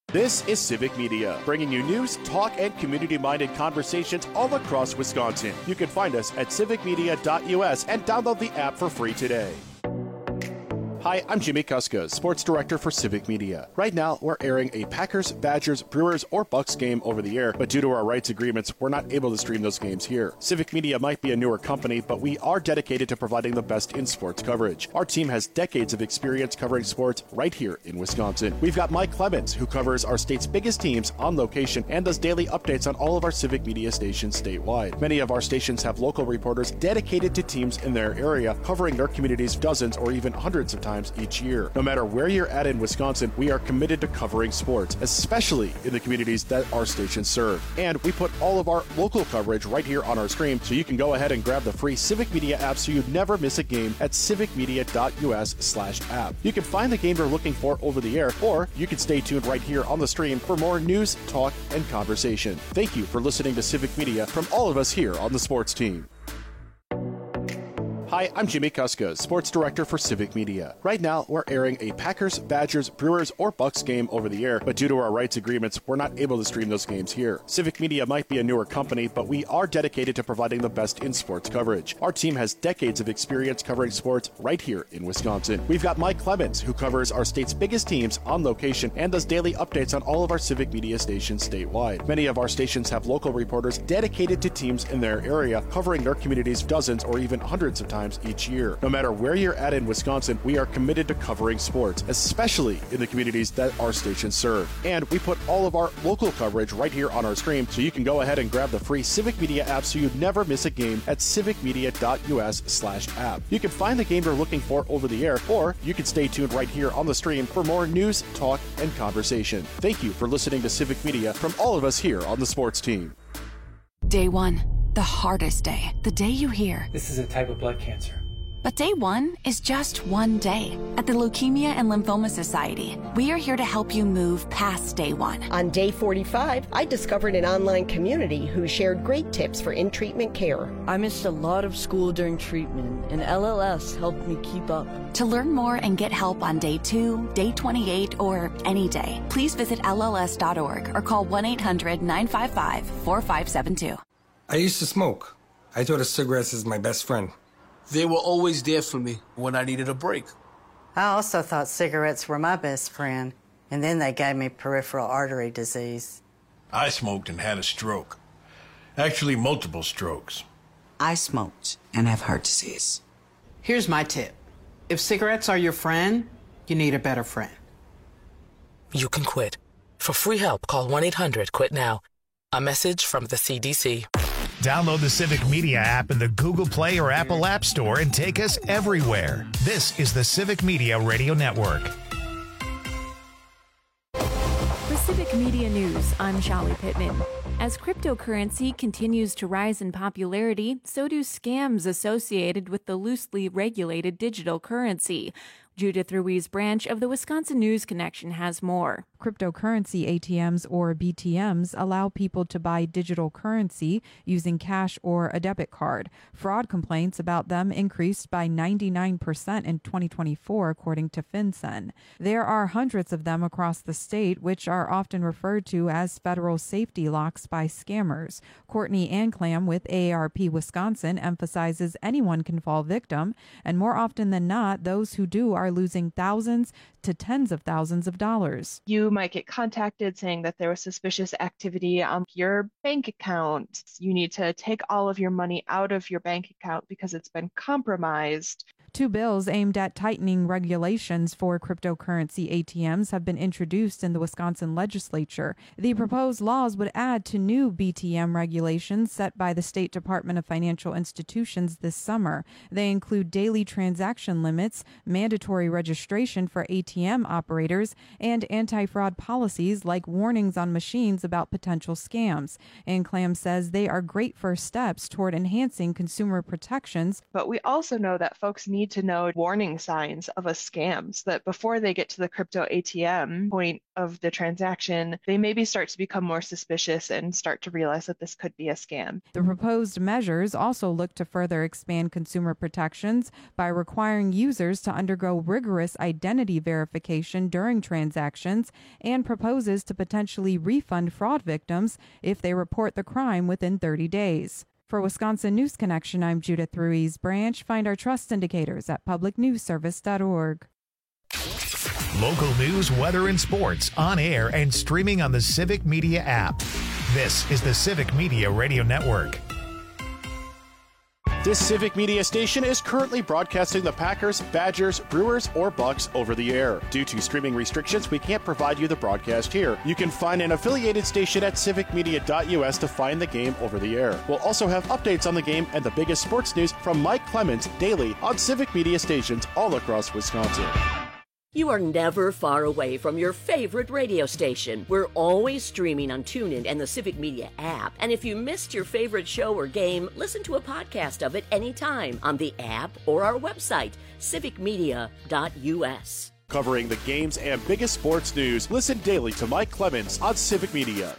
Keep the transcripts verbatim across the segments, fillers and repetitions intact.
This is Civic Media, bringing you news, talk, and community-minded conversations all across Wisconsin. You can find us at civic media dot U S and download the app for free today. Hi, I'm Jimmy Kuska, Sports Director for Civic Media. Right now, we're airing a Packers, Badgers, Brewers, or Bucks game over the air, but due to our rights agreements, we're not able to stream those games here. Civic Media might be a newer company, but we are dedicated to providing the best in sports coverage. Our team has decades of experience covering sports right here in Wisconsin. We've got Mike Clemens, who covers our state's biggest teams on location and does daily updates on all of our Civic Media stations statewide. Many of our stations have local reporters dedicated to teams in their area, covering their communities dozens or even hundreds of times each year. No matter where you're at in Wisconsin, we are committed to covering sports, especially in the communities that our stations serve. And we put all of our local coverage right here on our stream, so you can go ahead and grab the free Civic Media app so you never miss a game at civic media dot U S slash app. You can find the game you're looking for over the air, or you can stay tuned right here on the stream for more news, talk, and conversation. Thank you for listening to Civic Media from all of us here on the sports team. Hi, I'm Jimmy Kuska, Sports Director for Civic Media. Right now, we're airing a Packers, Badgers, Brewers, or Bucks game over the air, but due to our rights agreements, we're not able to stream those games here. Civic Media might be a newer company, but we are dedicated to providing the best in sports coverage. Our team has decades of experience covering sports right here in Wisconsin. We've got Mike Clemens, who covers our state's biggest teams on location and does daily updates on all of our Civic Media stations statewide. Many of our stations have local reporters dedicated to teams in their area, covering their communities dozens or even hundreds of times each year. No matter where you're at in Wisconsin, we are committed to covering sports, especially in the communities that our stations serve. And we put all of our local coverage right here on our stream, so you can go ahead and grab the free Civic Media app so you never miss a game at civic media dot U S slash app. You can find the game you're looking for over the air, or you can stay tuned right here on the stream for more news, talk, and conversation. Thank you for listening to Civic Media from all of us here on the sports team. Day one. The hardest day, the day you hear, "This is a type of blood cancer." But day one is just one day. At the Leukemia and Lymphoma Society, we are here to help you move past day one. On day forty-five, I discovered an online community who shared great tips for in-treatment care. I missed a lot of school during treatment, and L L S helped me keep up. To learn more and get help on day two, day twenty-eight, or any day, please visit L L S dot org or call one eight hundred nine five five four five seven two. I used to smoke. I thought of cigarettes as my best friend. They were always there for me when I needed a break. I also thought cigarettes were my best friend, and then they gave me peripheral artery disease. I smoked and had a stroke. Actually, multiple strokes. I smoked and have heart disease. Here's my tip. If cigarettes are your friend, you need a better friend. You can quit. For free help, call one eight hundred quit now. A message from the C D C. Download the Civic Media app in the Google Play or Apple App Store and take us everywhere. This is the Civic Media Radio Network. For Civic Media News, I'm Shelly Pittman. As cryptocurrency continues to rise in popularity, so do scams associated with the loosely regulated digital currency. Judith Ruiz Branch of the Wisconsin News Connection has more. Cryptocurrency A T Ms or B T Ms allow people to buy digital currency using cash or a debit card. Fraud complaints about them increased by ninety-nine percent in twenty twenty-four, according to FinCEN. There are hundreds of them across the state, which are often referred to as federal safety locks by scammers. Courtney Anclam with A A R P Wisconsin emphasizes anyone can fall victim, and more often than not, those who do are losing thousands to tens of thousands of dollars. You might get contacted saying that there was suspicious activity on your bank account. You need to take all of your money out of your bank account because it's been compromised. Two bills aimed at tightening regulations for cryptocurrency A T Ms have been introduced in the Wisconsin legislature. The proposed laws would add to new B T M regulations set by the State Department of Financial Institutions this summer. They include daily transaction limits, mandatory registration for A T M operators, and anti-fraud policies like warnings on machines about potential scams. Anclam says they are great first steps toward enhancing consumer protections. But we also know that folks need need to know warning signs of a scam so that before they get to the crypto A T M point of the transaction, they maybe start to become more suspicious and start to realize that this could be a scam. The proposed measures also look to further expand consumer protections by requiring users to undergo rigorous identity verification during transactions, and proposes to potentially refund fraud victims if they report the crime within thirty days. For Wisconsin News Connection, I'm Judith Ruiz Branch. Find our trust indicators at public news service dot org. Local news, weather, and sports on air and streaming on the Civic Media app. This is the Civic Media Radio Network. This Civic Media station is currently broadcasting the Packers, Badgers, Brewers, or Bucks over the air. Due to streaming restrictions, we can't provide you the broadcast here. You can find an affiliated station at civic media dot U S to find the game over the air. We'll also have updates on the game and the biggest sports news from Mike Clemens daily on Civic Media stations all across Wisconsin. You are never far away from your favorite radio station. We're always streaming on TuneIn and the Civic Media app. And if you missed your favorite show or game, listen to a podcast of it anytime on the app or our website, civic media dot U S. Covering the games and biggest sports news, listen daily to Mike Clemens on Civic Media.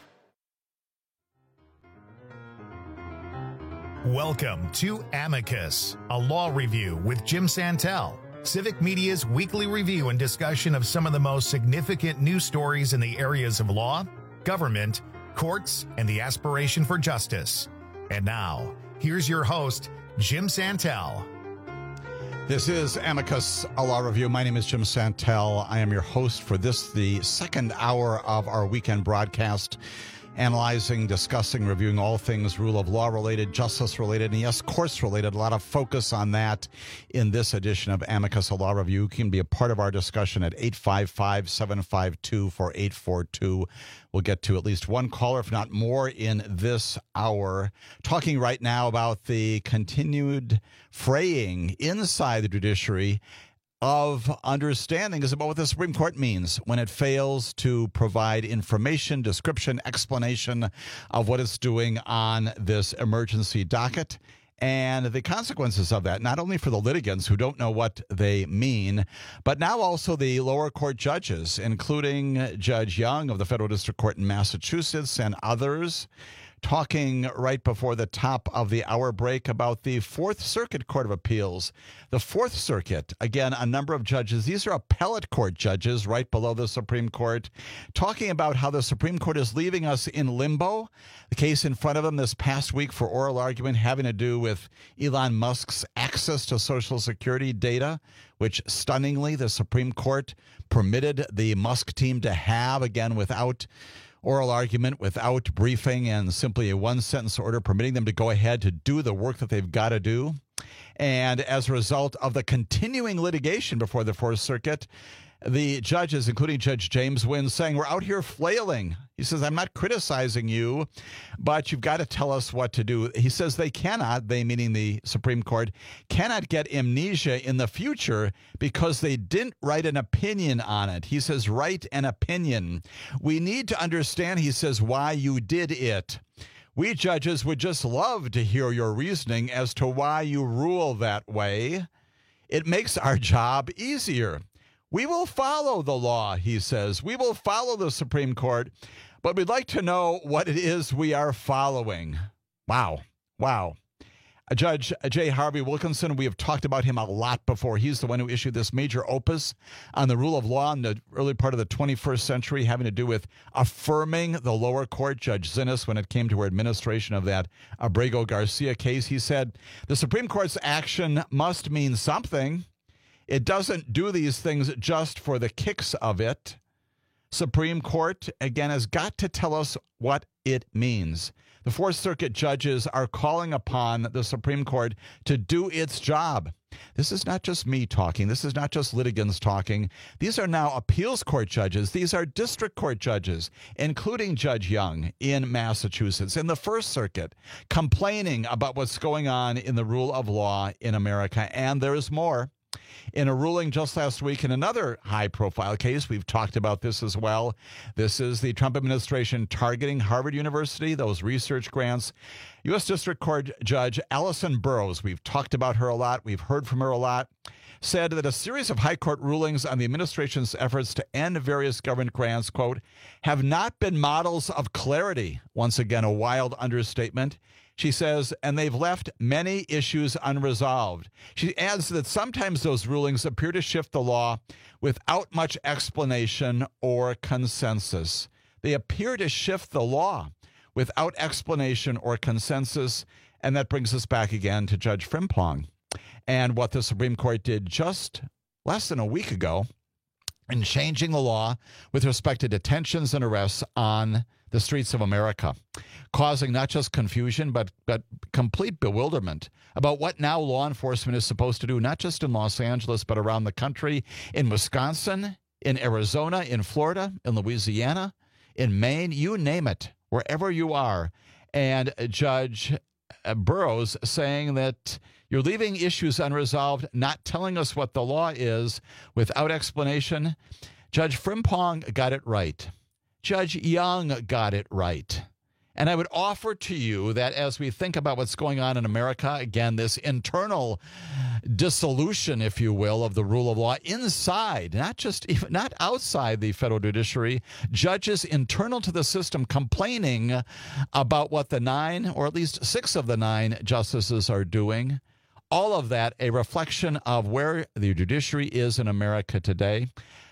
Welcome to Amicus, a law review with Jim Santel. Civic Media's weekly review and discussion of some of the most significant news stories in the areas of law, government, courts, and the aspiration for justice. And now, here's your host, Jim Santel. This is Amicus, a law review. My name is Jim Santel. I am your host for this, the second hour of our weekend broadcast, analyzing, discussing, reviewing all things rule of law related, justice related, and yes, courts related. A lot of focus on that in this edition of Amicus, a law review. You can be a part of our discussion at eight five five, seven five two, four eight four two. We'll get to at least one caller, if not more, in this hour. Talking right now about the continued fraying inside the judiciary of understanding is about what the Supreme Court means when it fails to provide information, description, explanation of what it's doing on this emergency docket and the consequences of that, not only for the litigants who don't know what they mean, but now also the lower court judges, including Judge Young of the Federal District Court in Massachusetts and others, talking right before the top of the hour break about the Fourth Circuit Court of Appeals. The Fourth Circuit, again, a number of judges. These are appellate court judges right below the Supreme Court, talking about how the Supreme Court is leaving us in limbo. The case in front of them this past week for oral argument having to do with Elon Musk's access to Social Security data, which stunningly the Supreme Court permitted the Musk team to have, again, without oral argument, without briefing, and simply a one-sentence order permitting them to go ahead to do the work that they've got to do. And as a result of the continuing litigation before the Fourth Circuit, the judges, including Judge James Wynn, saying, we're out here flailing. He says, I'm not criticizing you, but you've got to tell us what to do. He says they cannot, they meaning the Supreme Court, cannot get amnesia in the future because they didn't write an opinion on it. He says, write an opinion. We need to understand, he says, why you did it. We judges would just love to hear your reasoning as to why you rule that way. It makes our job easier. We will follow the law, he says. We will follow the Supreme Court, but we'd like to know what it is we are following. Wow. Wow. Judge J. Harvey Wilkinson, we have talked about him a lot before. He's the one who issued this major opus on the rule of law in the early part of the twenty-first century, having to do with affirming the lower court, Judge Zinnes, when it came to her administration of that Abrego Garcia case. He said, the Supreme Court's action must mean something. It doesn't do these things just for the kicks of it. Supreme Court, again, has got to tell us what it means. The Fourth Circuit judges are calling upon the Supreme Court to do its job. This is not just me talking. This is not just litigants talking. These are now appeals court judges. These are district court judges, including Judge Young in Massachusetts, in the First Circuit, complaining about what's going on in the rule of law in America. And there's more. In a ruling just last week in another high-profile case, we've talked about this as well. This is the Trump administration targeting Harvard University, those research grants. U S District Court Judge Allison Burroughs, we've talked about her a lot. We've heard from her a lot. said that a series of high court rulings on the administration's efforts to end various government grants, quote, have not been models of clarity. Once again, a wild understatement. She says, and they've left many issues unresolved. She adds that sometimes those rulings appear to shift the law without much explanation or consensus. They appear to shift the law without explanation or consensus. And that brings us back again to Judge Frimpong and what the Supreme Court did just less than a week ago in changing the law with respect to detentions and arrests on the streets of America, causing not just confusion, but, but complete bewilderment about what now law enforcement is supposed to do, not just in Los Angeles, but around the country, in Wisconsin, in Arizona, in Florida, in Louisiana, in Maine, you name it, wherever you are. And Judge Burroughs saying that you're leaving issues unresolved, not telling us what the law is without explanation. Judge Frimpong got it right. Judge Young got it right. And I would offer to you that as we think about what's going on in America, again, this internal dissolution, if you will, of the rule of law inside, not just even, not outside the federal judiciary, judges internal to the system complaining about what the nine, or at least six of the nine justices are doing. All of that a reflection of where the judiciary is in America today.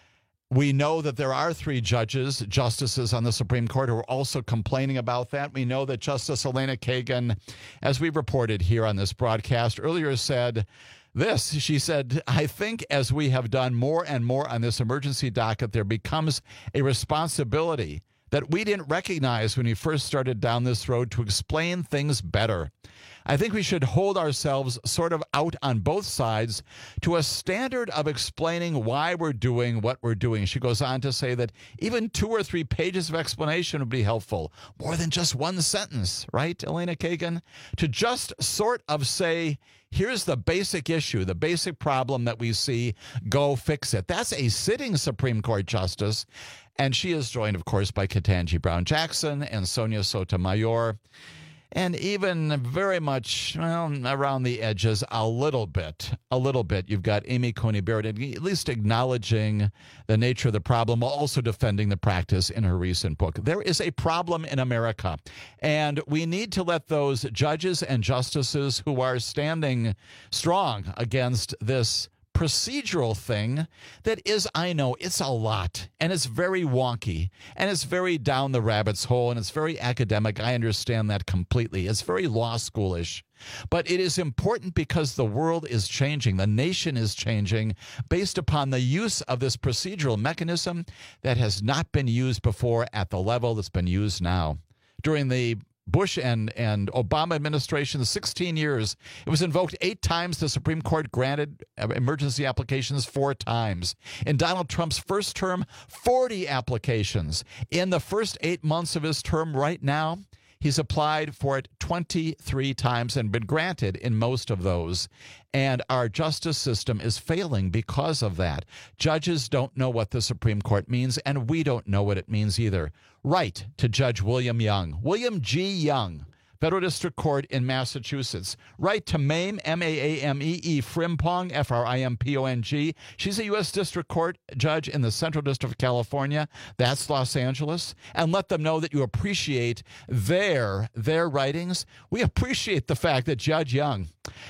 We know that there are three judges, justices on the Supreme Court who are also complaining about that. We know that Justice Elena Kagan, as we reported here on this broadcast earlier, said this. She said, I think as we have done more and more on this emergency docket, there becomes a responsibility that we didn't recognize when we first started down this road to explain things better. I think we should hold ourselves sort of out on both sides to a standard of explaining why we're doing what we're doing. She goes on to say that even two or three pages of explanation would be helpful, more than just one sentence, right, Elena Kagan? To just sort of say, here's the basic issue, the basic problem that we see, go fix it. That's a sitting Supreme Court justice. And she is joined, of course, by Ketanji Brown Jackson and Sonia Sotomayor. And even very much, well, around the edges, a little bit, a little bit, you've got Amy Coney Barrett at least acknowledging the nature of the problem while also defending the practice in her recent book. There is a problem in America, and we need to let those judges and justices who are standing strong against this procedural thing that is, I know, it's a lot, and it's very wonky, and it's very down the rabbit's hole, and it's very academic. I understand that completely. It's very law schoolish. But it is important because the world is changing. The nation is changing based upon the use of this procedural mechanism that has not been used before at the level that's been used now. During the Bush and, and Obama administrations, sixteen years. It was invoked eight times. The Supreme Court granted emergency applications four times. In Donald Trump's first term, forty applications. In the first eight months of his term right now, he's applied for it twenty-three times and been granted in most of those. And our justice system is failing because of that. Judges don't know what the Supreme Court means, and we don't know what it means either. Right to Judge William Young, William G. Young, Federal District Court in Massachusetts. Right to Mame, M A A M E E Frimpong, F R I M P O N G. She's a U S District Court judge in the Central District of California. That's Los Angeles. And let them know that you appreciate their, their writings. We appreciate the fact that Judge Young,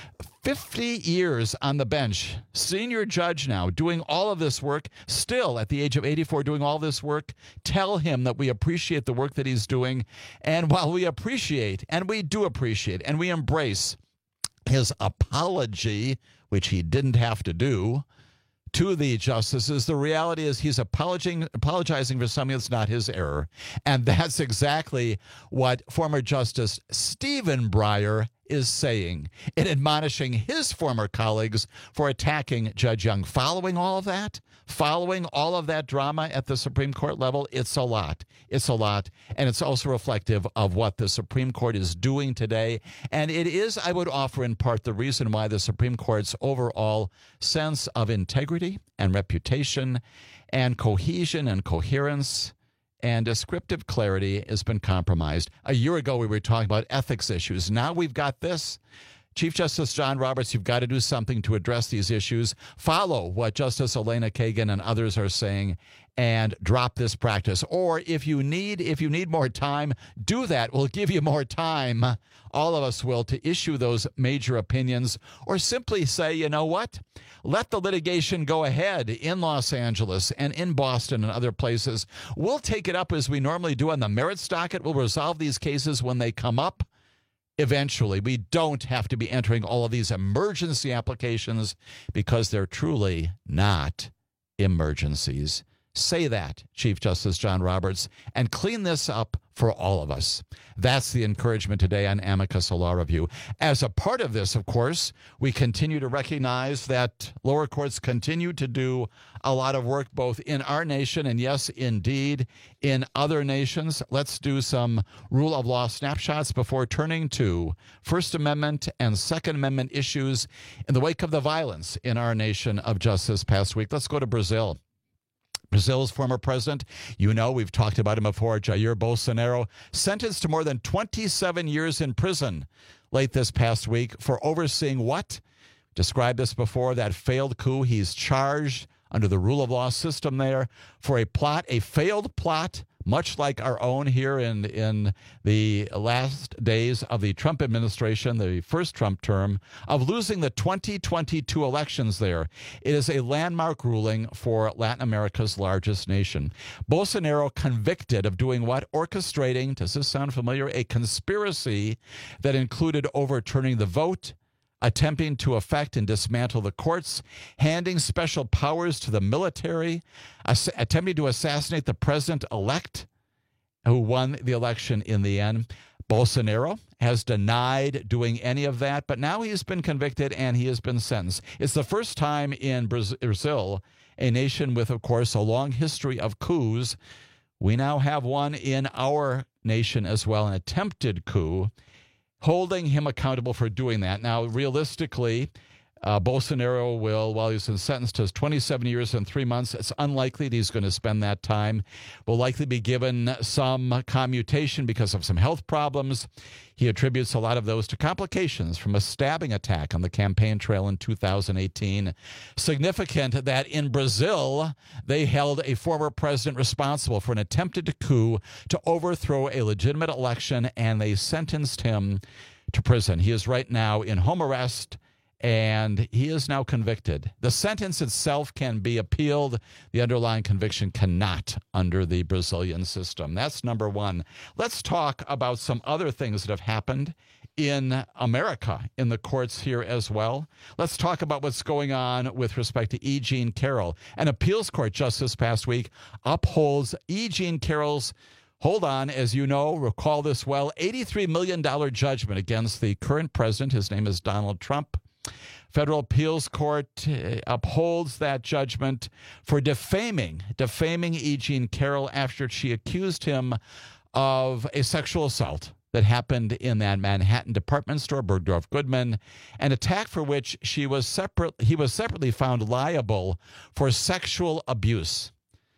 fifty years on the bench, senior judge now, doing all of this work, still at the age of eighty-four doing all this work. Tell him that we appreciate the work that he's doing. And while we appreciate, and we do appreciate, and we embrace his apology, which he didn't have to do, to the justices, the reality is he's apologizing, apologizing for something that's not his error. And that's exactly what former Justice Stephen Breyer is saying in admonishing his former colleagues for attacking Judge Young. Following all of that, following all of that drama at the Supreme Court level, it's a lot. It's a lot. And it's also reflective of what the Supreme Court is doing today. And it is, I would offer in part, the reason why the Supreme Court's overall sense of integrity and reputation and cohesion and coherence and descriptive clarity has been compromised. A year ago, we were talking about ethics issues. Now we've got this. Chief Justice John Roberts, you've got to do something to address these issues. Follow what Justice Elena Kagan and others are saying and drop this practice. Or if you need if you need more time, do that. We'll give you more time. All of us will, to issue those major opinions, or simply say, you know what? Let the litigation go ahead in Los Angeles and in Boston and other places. We'll take it up as we normally do on the merits docket. We'll resolve these cases when they come up. Eventually, we don't have to be entering all of these emergency applications because they're truly not emergencies. Say that, Chief Justice John Roberts, and clean this up for all of us. That's the encouragement today on Amicus Law Review. As a part of this, of course, we continue to recognize that lower courts continue to do a lot of work both in our nation and, yes, indeed, in other nations. Let's do some rule of law snapshots before turning to First Amendment and Second Amendment issues in the wake of the violence in our nation of just this past week. Let's go to Brazil. Brazil's former president, you know, we've talked about him before, Jair Bolsonaro, sentenced to more than twenty-seven years in prison late this past week for overseeing what? Described this before, that failed coup. He's charged under the rule of law system there for a plot, a failed plot, much like our own here in, in the last days of the Trump administration, the first Trump term, of losing the twenty twenty-two elections there. It is a landmark ruling for Latin America's largest nation. Bolsonaro convicted of doing what? Orchestrating, does this sound familiar? A conspiracy that included overturning the vote, attempting to affect and dismantle the courts, handing special powers to the military, ass- attempting to assassinate the president-elect who won the election in the end. Bolsonaro has denied doing any of that, but now he's been convicted and he has been sentenced. It's the first time in Brazil, a nation with, of course, a long history of coups. We now have one in our nation as well, an attempted coup, holding him accountable for doing that. Now, realistically, uh, Bolsonaro will, while he's been sentenced to twenty-seven years and three months, it's unlikely that he's going to spend that time. Will likely be given some commutation because of some health problems. He attributes a lot of those to complications from a stabbing attack on the campaign trail in two thousand eighteen. Significant that in Brazil, they held a former president responsible for an attempted coup to overthrow a legitimate election, and they sentenced him to prison. He is right now in home arrest, and he is now convicted. The sentence itself can be appealed. The underlying conviction cannot under the Brazilian system. That's number one. Let's talk about some other things that have happened in America, in the courts here as well. Let's talk about what's going on with respect to E. Jean Carroll. An appeals court just this past week upholds E. Jean Carroll's, hold on, as you know, recall this well, eighty-three million dollars judgment against the current president. His name is Donald Trump. Federal appeals court uh, upholds that judgment for defaming, defaming E. Jean Carroll after she accused him of a sexual assault that happened in that Manhattan department store, Bergdorf Goodman, an attack for which she was separate, he was separately found liable for sexual abuse.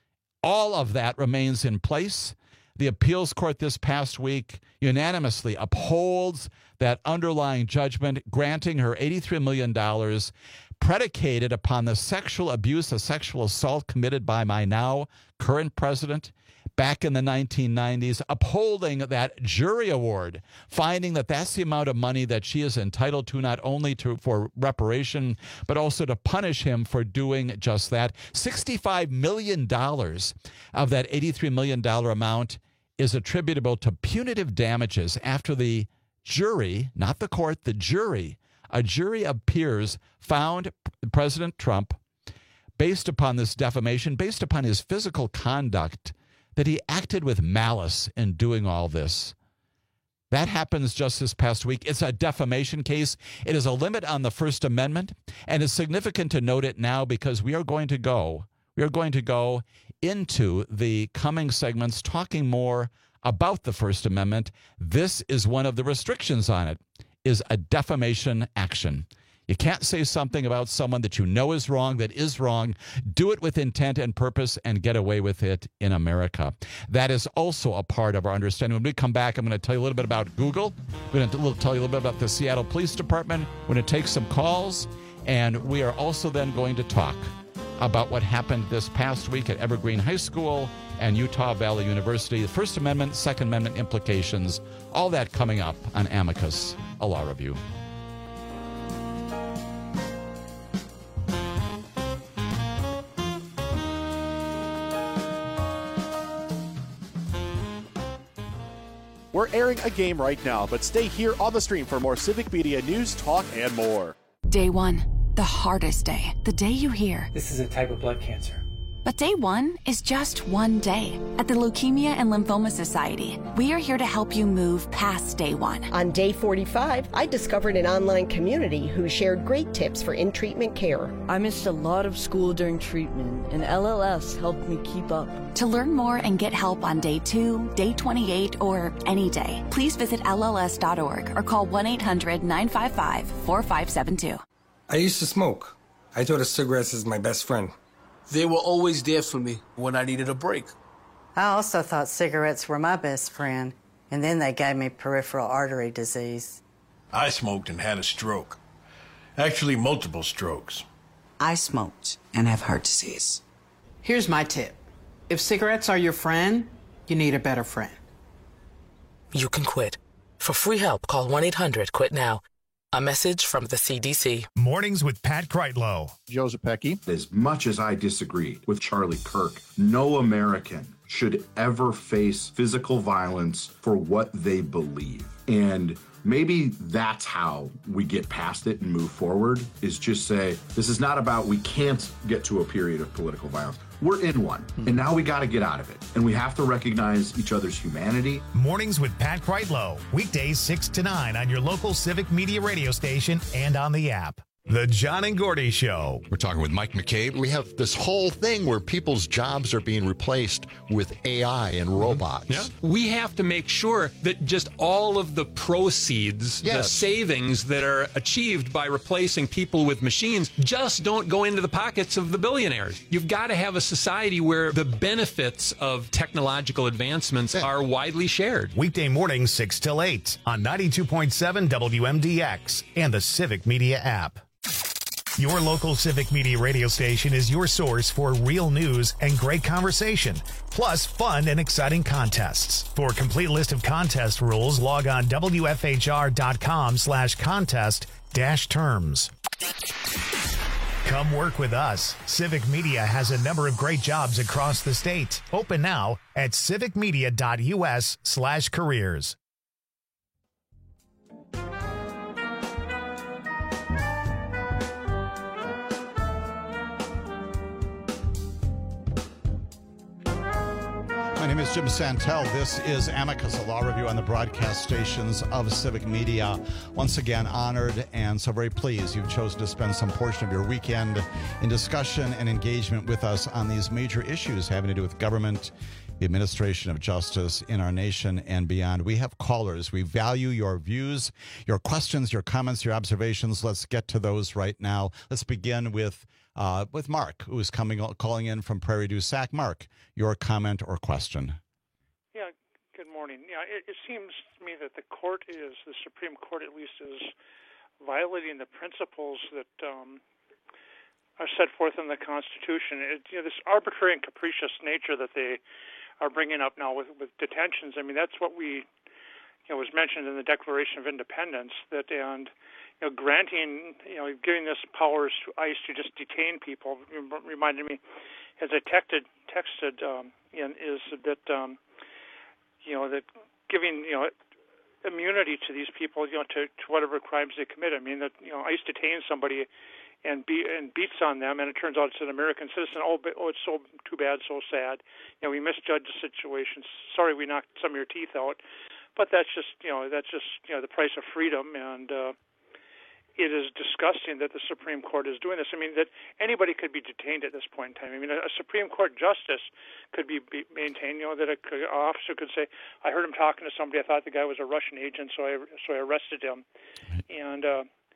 All of that remains in place. The appeals court this past week unanimously upholds that underlying judgment, granting her eighty-three million dollars, predicated upon the sexual abuse, the sexual assault committed by my now current president back in the nineteen nineties, upholding that jury award, finding that that's the amount of money that she is entitled to, not only to for reparation, but also to punish him for doing just that. sixty-five million dollars of that eighty-three million dollars amount is attributable to punitive damages after the jury, not the court, the jury, a jury of peers found President Trump, based upon this defamation, based upon his physical conduct, that he acted with malice in doing all this. That happens just this past week. It's a defamation case. It is a limit on the First Amendment, and it's significant to note it now because we are going to go, we are going to go into the coming segments talking more about the First Amendment. This is one of the restrictions on it, is a defamation action. You can't say something about someone that you know is wrong, that is wrong. Do it with intent and purpose and get away with it in America. That is also a part of our understanding. When we come back, I'm going to tell you a little bit about Google. I'm going to tell you a little bit about the Seattle Police Department. We're going to take some calls, and we are also then going to talk about what happened this past week at Evergreen High School and Utah Valley University. The First Amendment, Second Amendment implications, all that coming up on Amicus, a law review. We're airing a game right now, but stay here on the stream for more Civic Media news, talk, and more. Day one, the hardest day, the day you hear. This is a type of blood cancer. But day one is just one day. At the Leukemia and Lymphoma Society, we are here to help you move past day one. On day forty-five, I discovered an online community who shared great tips for in-treatment care. I missed a lot of school during treatment, and L L S helped me keep up. To learn more and get help on day two, day twenty-eight, or any day, please visit L L S dot org or call one eight hundred nine five five four five seven two. I used to smoke. I thought of cigarettes as my best friend. They were always there for me when I needed a break. I also thought cigarettes were my best friend, and then they gave me peripheral artery disease. I smoked and had a stroke. Actually, multiple strokes. I smoked and have heart disease. Here's my tip. If cigarettes are your friend, you need a better friend. You can quit. For free help, call one eight hundred quit now. A message from the C D C. Mornings with Pat Kreitlow. Joe Zepecki. As much as I disagree with Charlie Kirk, no American should ever face physical violence for what they believe. And maybe that's how we get past it and move forward, is just say, this is not about we can't get to a period of political violence. We're in one, and now we got to get out of it. And we have to recognize each other's humanity. Mornings with Pat Kreitlow. Weekdays six to nine on your local Civic Media radio station and on the app. The John and Gordy Show. We're talking with Mike McCabe. We have this whole thing where people's jobs are being replaced with A I and robots. Yeah. We have to make sure that just all of the proceeds, yes. the savings that are achieved by replacing people with machines just don't go into the pockets of the billionaires. You've got to have a society where the benefits of technological advancements yeah. are widely shared. Weekday mornings six till eight on ninety-two point seven W M D X and the Civic Media app. Your local Civic Media radio station is your source for real news and great conversation, plus fun and exciting contests. For a complete list of contest rules, log on W F H R dot com slash contest dash terms. Come work with us. Civic Media has a number of great jobs across the state. Open now at civic media dot U S slash careers. My name is Jim Santel. This is Amicus, a law review on the broadcast stations of Civic Media. Once again, honored and so very pleased you've chosen to spend some portion of your weekend in discussion and engagement with us on these major issues having to do with government, the administration of justice in our nation and beyond. We have callers. We value your views, your questions, your comments, your observations. Let's get to those right now. Let's begin with Uh, with Mark, who is coming calling in from Prairie du Sac. Mark, your comment or question? Yeah, good morning. Yeah, it, it seems to me that the court is, the Supreme Court at least, is violating the principles that um, are set forth in the Constitution. It, you know, this arbitrary and capricious nature that they are bringing up now with, with detentions, I mean, that's what we, you know, was mentioned in the Declaration of Independence, that and you know, granting, you know, giving this powers to ICE to just detain people reminded me, as I texted, texted um, in, is that, um, you know, that giving, you know, immunity to these people, you know, to, to whatever crimes they commit. I mean, that, you know, ICE detains somebody and be and beats on them, and it turns out it's an American citizen. Oh, but, oh, it's so too bad, so sad. You know, we misjudged the situation. Sorry, we knocked some of your teeth out. But that's just, you know, that's just, you know, the price of freedom, and uh, it is disgusting that the Supreme Court is doing this. I mean, that anybody could be detained at this point in time. I mean, a, a Supreme Court justice could be, be maintained, you know, that a, an officer could say, I heard him talking to somebody, I thought the guy was a Russian agent, so I so I arrested him. And, uh,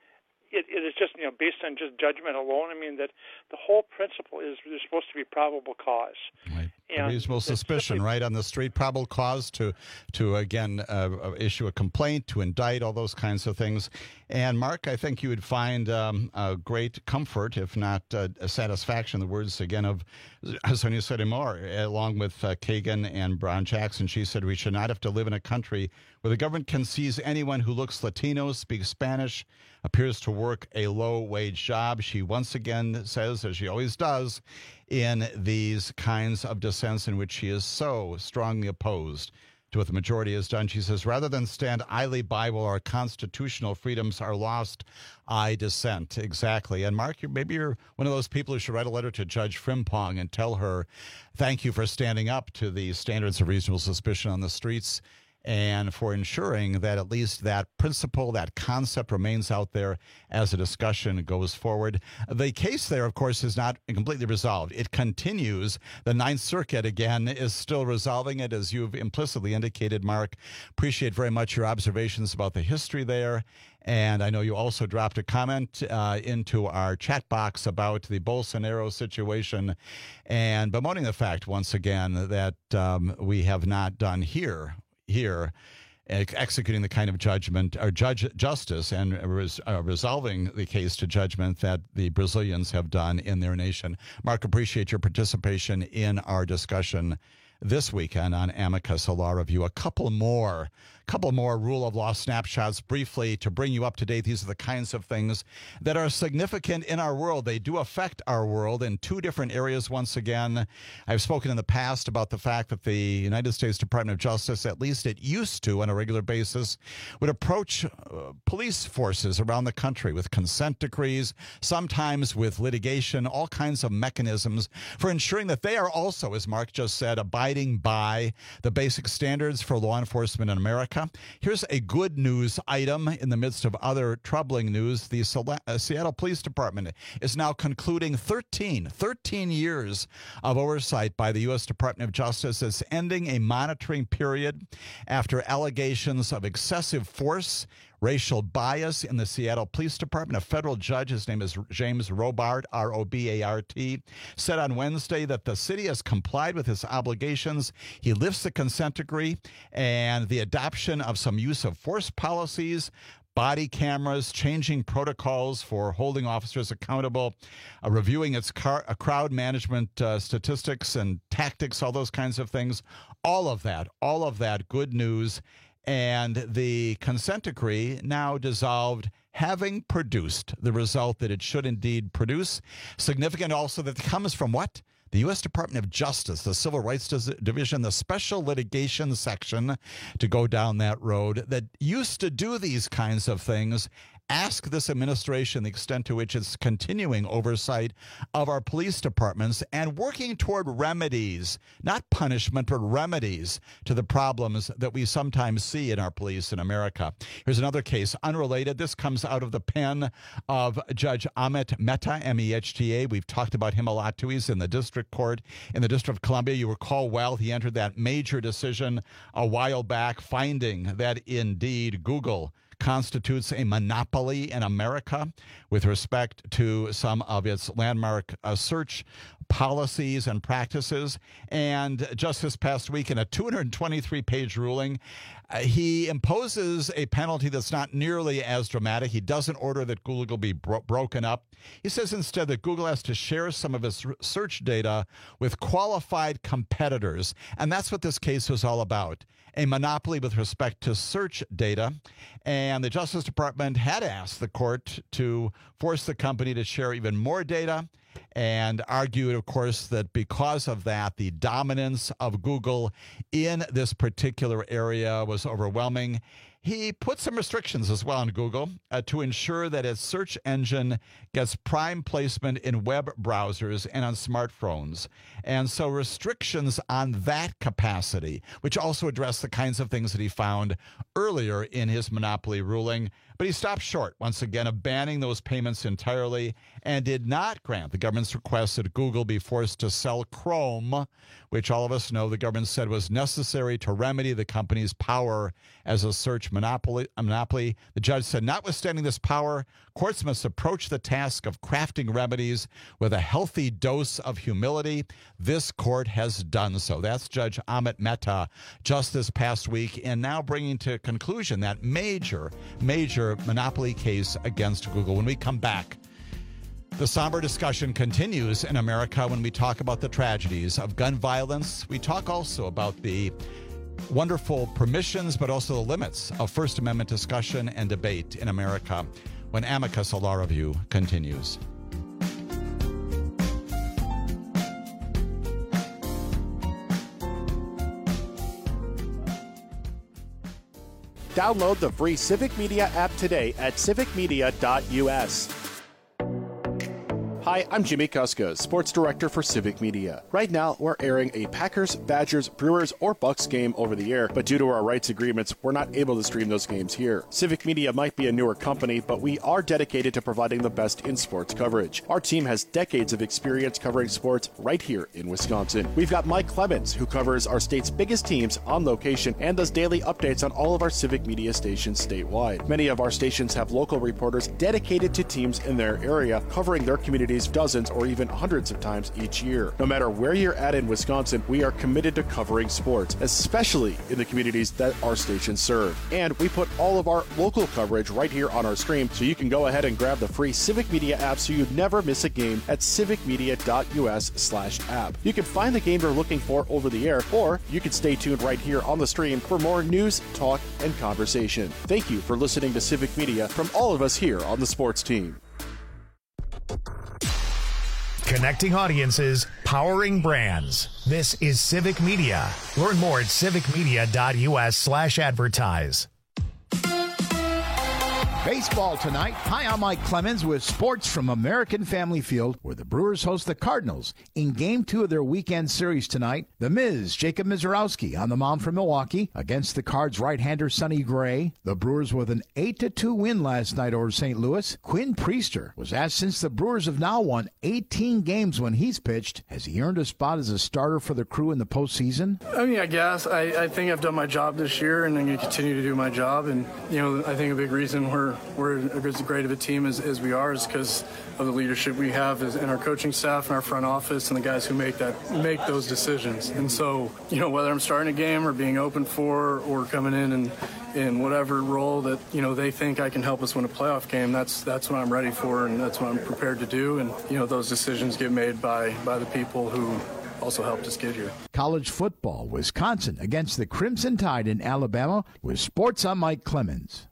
it, it is just, you know, based on just judgment alone. I mean, that the whole principle is there's supposed to be probable cause. Right. And reasonable suspicion, simply, right, on the street, probable cause to, to again, uh, issue a complaint, to indict, all those kinds of things. And, Mark, I think you would find um, a great comfort, if not uh, a satisfaction, the words, again, of Sonia Sotomayor, along with uh, Kagan and Brown Jackson. She said, we should not have to live in a country where the government can seize anyone who looks Latino, speaks Spanish, appears to work a low-wage job. She once again says, as she always does, in these kinds of dissents in which she is so strongly opposed to what the majority has done. She says, rather than stand idly by while our constitutional freedoms are lost, I dissent. Exactly. And Mark, you're, maybe you're one of those people who should write a letter to Judge Frimpong and tell her, thank you for standing up to the standards of reasonable suspicion on the streets, and for ensuring that at least that principle, that concept remains out there as a discussion goes forward. The case there, of course, is not completely resolved. It continues. The Ninth Circuit, again, is still resolving it, as you've implicitly indicated, Mark. Appreciate very much your observations about the history there. And I know you also dropped a comment uh, into our chat box about the Bolsonaro situation and bemoaning the fact, once again, that um, we have not done here here executing the kind of judgment or judge justice and res, uh, resolving the case to judgment that the Brazilians have done in their nation. Mark, appreciate your participation in our discussion this weekend on Amicus, a law review. A couple more, couple more rule of law snapshots briefly to bring you up to date. These are the kinds of things that are significant in our world. They do affect our world in two different areas. Once again, I've spoken in the past about the fact that the United States Department of Justice, at least it used to on a regular basis, would approach uh, police forces around the country with consent decrees, sometimes with litigation, all kinds of mechanisms for ensuring that they are also, as Mark just said, abiding by the basic standards for law enforcement in America. Here's a good news item in the midst of other troubling news. The Seattle Police Department is now concluding thirteen, thirteen years of oversight by the U S Department of Justice. It's ending a monitoring period after allegations of excessive force, racial bias in the Seattle Police Department. A federal judge, his name is James Robart, R O B A R T, said on Wednesday that the city has complied with its obligations. He lifts the consent decree and the adoption of some use of force policies, body cameras, changing protocols for holding officers accountable, uh, reviewing its car, uh, crowd management uh, statistics and tactics, all those kinds of things. All of that, all of that good news. And the consent decree now dissolved, having produced the result that it should indeed produce. Significant also that it comes from what? The U S Department of Justice, the Civil Rights Division, the Special Litigation Section, to go down that road, that used to do these kinds of things. Ask this administration the extent to which it's continuing oversight of our police departments and working toward remedies, not punishment, but remedies to the problems that we sometimes see in our police in America. Here's another case, unrelated. This comes out of the pen of Judge Amit Mehta, M E H T A. We've talked about him a lot, too. He's in the district court in the District of Columbia. You recall well, he entered that major decision a while back, finding that indeed Google constitutes a monopoly in America with respect to some of its landmark uh, search policies and practices. And just this past week, in a two hundred twenty-three page ruling, uh, he imposes a penalty that's not nearly as dramatic. He doesn't order that Google be bro- broken up. He says instead that Google has to share some of its search data with qualified competitors. And that's what this case was all about. A monopoly with respect to search data. And the Justice Department had asked the court to force the company to share even more data, and argued, of course, that because of that, the dominance of Google in this particular area was overwhelming. He put some restrictions as well on Google uh, to ensure that its search engine gets prime placement in web browsers and on smartphones. And so restrictions on that capacity, which also address the kinds of things that he found earlier in his monopoly ruling. But he stopped short, once again, of banning those payments entirely and did not grant the government's request that Google be forced to sell Chrome, which all of us know the government said was necessary to remedy the company's power as a search judge monopoly, monopoly. The judge said, notwithstanding this power, courts must approach the task of crafting remedies with a healthy dose of humility. This court has done so. That's Judge Amit Mehta just this past week, and now bringing to conclusion that major, major monopoly case against Google. When we come back, the somber discussion continues in America when we talk about the tragedies of gun violence. We talk also about the wonderful permissions, but also the limits of First Amendment discussion and debate in America when Amicus, a Law Review, continues. Download the free Civic Media app today at civic media dot u s. Hi, I'm Jimmy Kuska, Sports Director for Civic Media. Right now, we're airing a Packers, Badgers, Brewers, or Bucks game over the air, but due to our rights agreements, we're not able to stream those games here. Civic Media might be a newer company, but we are dedicated to providing the best in sports coverage. Our team has decades of experience covering sports right here in Wisconsin. We've got Mike Clemens, who covers our state's biggest teams on location and does daily updates on all of our Civic Media stations statewide. Many of our stations have local reporters dedicated to teams in their area, covering their community dozens or even hundreds of times each year. No matter where you're at in Wisconsin, we are committed to covering sports, especially in the communities that our stations serve. And we put all of our local coverage right here on our stream, so you can go ahead and grab the free Civic Media app so you never miss a game at civic media dot u s slash app. You can find the game you're looking for over the air, or you can stay tuned right here on the stream for more news, talk, and conversation. Thank you for listening to Civic Media from all of us here on the sports team. Connecting audiences, powering brands. This is Civic Media. Learn more at civic media dot u s slash advertise. Baseball tonight. Hi, I'm Mike Clemens with sports from American Family Field, where the Brewers host the Cardinals in Game two of their weekend series tonight. The Miz, Jacob Misiorowski, on the mound for Milwaukee against the Cards' right-hander Sonny Gray. The Brewers with an eight to two win last night over Saint Louis. Quinn Priester was asked, since the Brewers have now won eighteen games when he's pitched, has he earned a spot as a starter for the crew in the postseason? I mean, I guess. I, I think I've done my job this year, and I'm going to continue to do my job. And, you know, I think a big reason we're we're as great of a team as, as we are is because of the leadership we have in our coaching staff and our front office and the guys who make that make those decisions. And so, you know, whether I'm starting a game or being open for or coming in and in whatever role that, you know, they think I can help us win a playoff game, that's that's what I'm ready for, and that's what I'm prepared to do. And, you know, those decisions get made by by the people who also helped us get here. College football, Wisconsin against the Crimson Tide in Alabama. With sports, I'm Mike Clemens.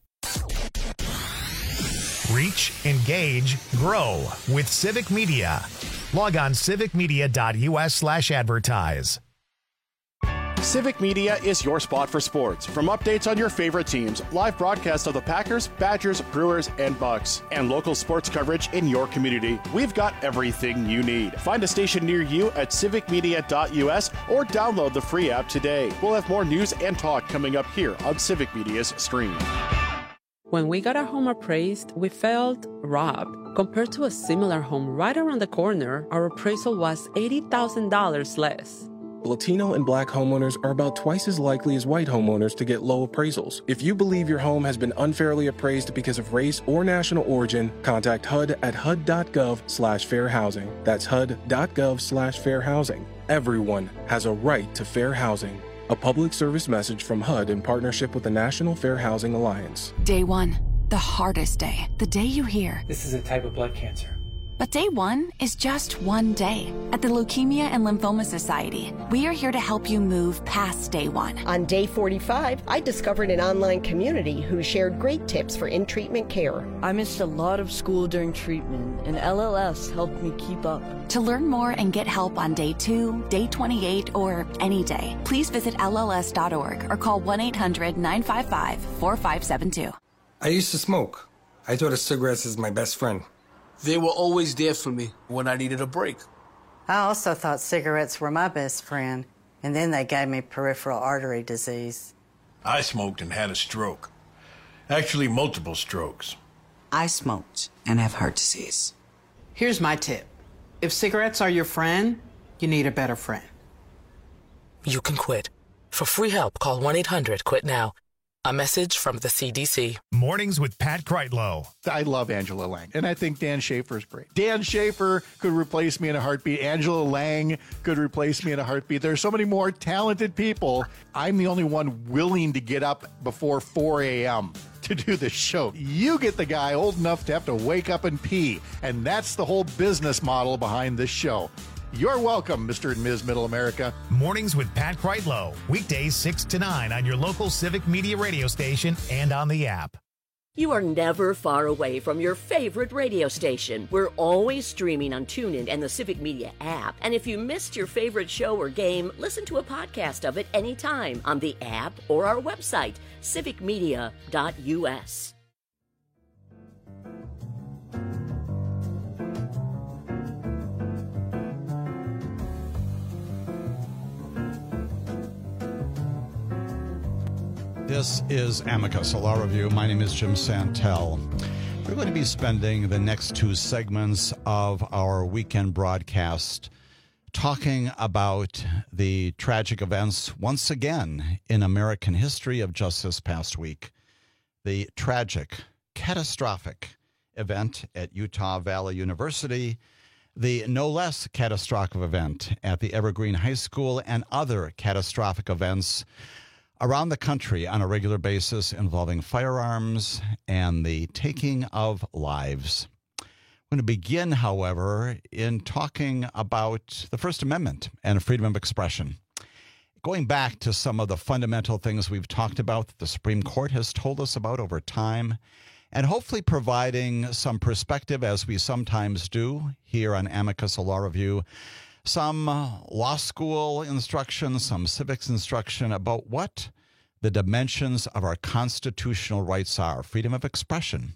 Reach, engage, grow with Civic Media. Log on civic media dot u s slash advertise. Civic Media is your spot for sports. From updates on your favorite teams, live broadcasts of the Packers, Badgers, Brewers, and Bucks, and local sports coverage in your community, we've got everything you need. Find a station near you at civic media dot u s or download the free app today. We'll have more news and talk coming up here on Civic Media's stream. When we got our home appraised, we felt robbed. Compared to a similar home right around the corner, our appraisal was eighty thousand dollars less. Latino and Black homeowners are about twice as likely as white homeowners to get low appraisals. If you believe your home has been unfairly appraised because of race or national origin, contact H U D at H U D dot gov slash fair housing. That's H U D dot gov slash fair housing. Everyone has a right to fair housing. A public service message from H U D in partnership with the National Fair Housing Alliance. Day one, the hardest day. The day you hear, this is a type of blood cancer. But day one is just one day. At the Leukemia and Lymphoma Society, we are here to help you move past day one. On day forty-five, I discovered an online community who shared great tips for in-treatment care. I missed a lot of school during treatment, and L L S helped me keep up. To learn more and get help on day two, day twenty-eight, or any day, please visit L L S dot org or call one eight hundred nine five five four five seven two. I used to smoke. I thought of cigarettes as my best friend. They were always there for me when I needed a break. I also thought cigarettes were my best friend, and then they gave me peripheral artery disease. I smoked and had a stroke. Actually, multiple strokes. I smoked and have heart disease. Here's my tip. If cigarettes are your friend, you need a better friend. You can quit. For free help, call one eight hundred quit now. A message from the C D C. Mornings with Pat Kreitlow. I love Angela Lang, and I think Dan Schaefer is great. Dan Schaefer could replace me in a heartbeat. Angela Lang could replace me in a heartbeat. There's so many more talented people. I'm the only one willing to get up before four a.m. to do this show. You get the guy old enough to have to wake up and pee, and that's the whole business model behind this show. You're welcome, Mister and Miz Middle America. Mornings with Pat Kreitlow. Weekdays six to nine on your local Civic Media radio station and on the app. You are never far away from your favorite radio station. We're always streaming on TuneIn and the Civic Media app. And if you missed your favorite show or game, listen to a podcast of it anytime on the app or our website, civic media dot u s. This is Amicus, a law review. My name is Jim Santel. We're going to be spending the next two segments of our weekend broadcast talking about the tragic events once again in American history of just this past week. The tragic, catastrophic event at Utah Valley University, the no less catastrophic event at the Evergreen High School, and other catastrophic events around the country on a regular basis involving firearms and the taking of lives. I'm going to begin, however, in talking about the First Amendment and freedom of expression. Going back to some of the fundamental things we've talked about that the Supreme Court has told us about over time, and hopefully providing some perspective, as we sometimes do here on Amicus, a law review, some law school instruction, some civics instruction about what the dimensions of our constitutional rights are: freedom of expression,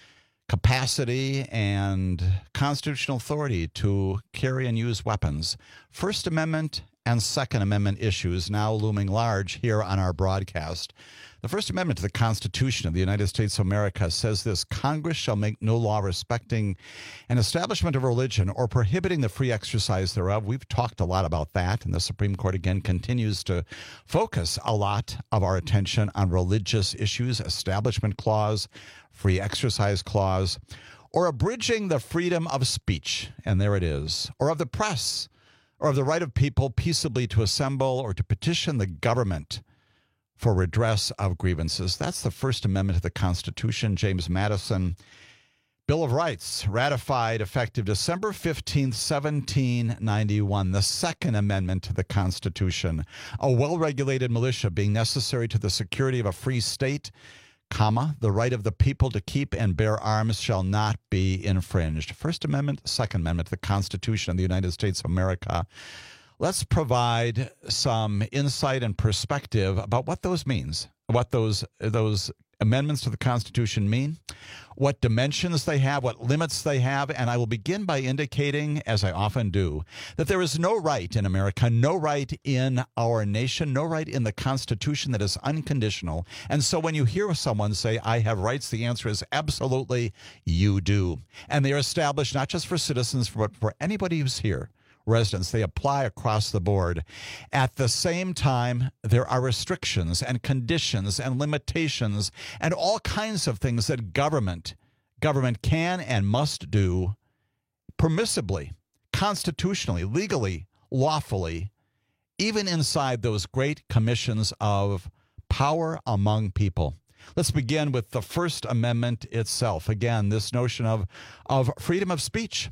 capacity and constitutional authority to carry and use weapons, First Amendment and Second Amendment issues now looming large here on our broadcast. The First Amendment to the Constitution of the United States of America says this: Congress shall make no law respecting an establishment of religion or prohibiting the free exercise thereof. We've talked a lot about that, and the Supreme Court again continues to focus a lot of our attention on religious issues, Establishment Clause, Free Exercise Clause, or abridging the freedom of speech, and there it is, or of the press, or of the right of people peaceably to assemble or to petition the government for redress of grievances. That's the First Amendment to the Constitution. James Madison. Bill of Rights, ratified effective December fifteenth, seventeen ninety-one. The Second Amendment to the Constitution. A well-regulated militia being necessary to the security of a free state, comma, the right of the people to keep and bear arms shall not be infringed. First Amendment, Second Amendment to the Constitution of the United States of America. Let's provide some insight and perspective about what those means, what those those amendments to the Constitution mean, what dimensions they have, what limits they have, and I will begin by indicating, as I often do, that there is no right in America, no right in our nation, no right in the Constitution that is unconditional. And so when you hear someone say, I have rights, the answer is absolutely, you do. And they are established not just for citizens, but for anybody who's here. Residents, they apply across the board. At the same time, there are restrictions and conditions and limitations and all kinds of things that government, government can and must do permissibly, constitutionally, legally, lawfully, even inside those great commissions of power among people. Let's begin with the First Amendment itself. Again, this notion of, of freedom of speech.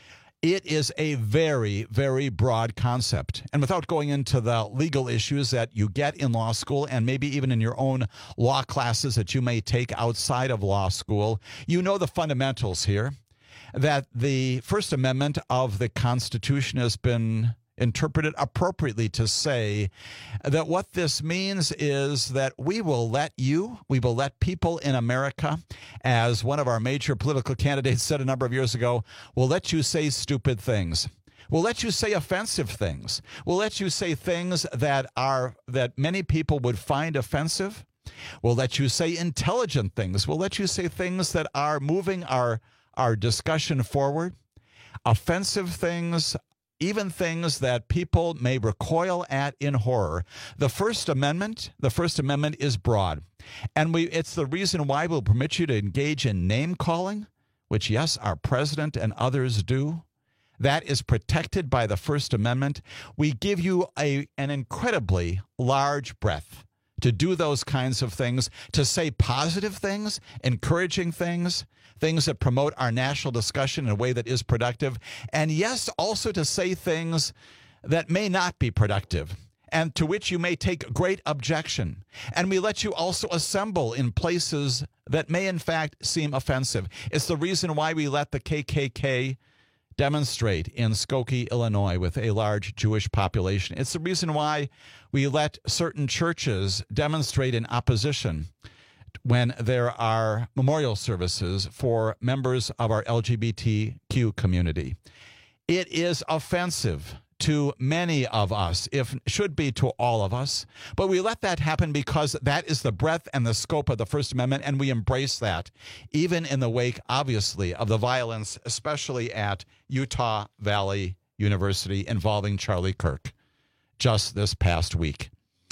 It is a very, very broad concept. And without going into the legal issues that you get in law school and maybe even in your own law classes that you may take outside of law school, you know the fundamentals here, that the First Amendment of the Constitution has been interpreted appropriately to say that what this means is that we will let you, we will let people in America, as one of our major political candidates said a number of years ago, we'll let you say stupid things. We'll let you say offensive things. We'll let you say things that are that many people would find offensive. We'll let you say intelligent things. We'll let you say things that are moving our, our discussion forward. Offensive things, even things that people may recoil at in horror. The First Amendment, the First Amendment is broad. And we it's the reason why we'll permit you to engage in name-calling, which, yes, our president and others do. That is protected by the First Amendment. We give you a, an incredibly large breadth to do those kinds of things, to say positive things, encouraging things, things that promote our national discussion in a way that is productive, and yes, also to say things that may not be productive and to which you may take great objection. And we let you also assemble in places that may in fact seem offensive. It's the reason why we let the K K K demonstrate in Skokie, Illinois, with a large Jewish population. It's the reason why we let certain churches demonstrate in opposition when there are memorial services for members of our L G B T Q community. It is offensive to many of us, if should be to all of us, but we let that happen because that is the breadth and the scope of the First Amendment, and we embrace that, even in the wake, obviously, of the violence, especially at Utah Valley University involving Charlie Kirk just this past week.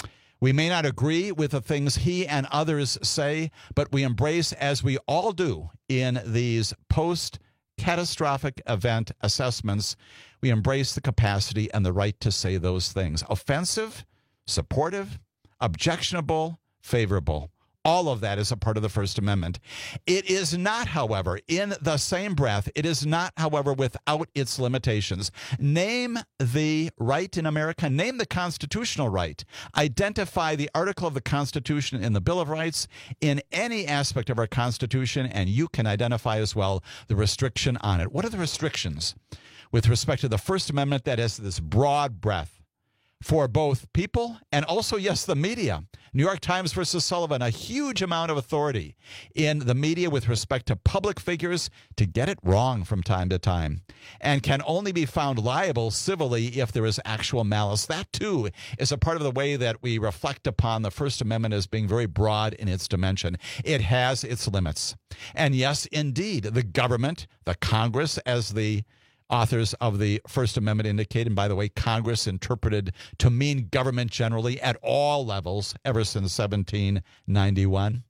We may not agree with the things he and others say, but we embrace, as we all do in these post-catastrophic event assessments, we embrace the capacity and the right to say those things. Offensive, supportive, objectionable, favorable. All of that is a part of the First Amendment. It is not, however, in the same breath, it is not, however, without its limitations. Name the right in America, name the constitutional right. Identify the article of the Constitution in the Bill of Rights in any aspect of our Constitution, and you can identify as well the restriction on it. What are the restrictions with respect to the First Amendment that has this broad breadth for both people and also, yes, the media? New York Times versus Sullivan, a huge amount of authority in the media with respect to public figures to get it wrong from time to time, and can only be found liable civilly if there is actual malice. That, too, is a part of the way that we reflect upon the First Amendment as being very broad in its dimension. It has its limits. And yes, indeed, the government, the Congress, as the authors of the First Amendment indicate, and by the way, Congress interpreted to mean government generally at all levels ever since seventeen ninety-one.